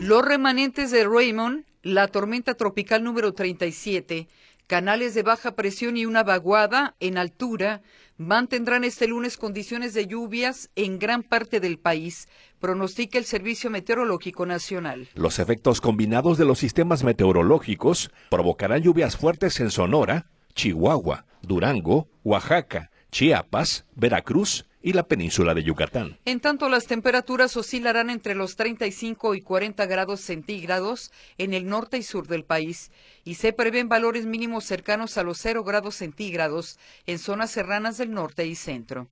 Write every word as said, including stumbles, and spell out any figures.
Los remanentes de Raymond, la tormenta tropical número treinta y siete, canales de baja presión y una vaguada en altura mantendrán este lunes condiciones de lluvias en gran parte del país, pronostica el Servicio Meteorológico Nacional. Los efectos combinados de los sistemas meteorológicos provocarán lluvias fuertes en Sonora, Chihuahua, Durango, Oaxaca, Chiapas, Veracruz y la península de Yucatán. En tanto, las temperaturas oscilarán entre los treinta y cinco y cuarenta grados centígrados en el norte y sur del país, y se prevén valores mínimos cercanos a los cero grados centígrados en zonas serranas del norte y centro.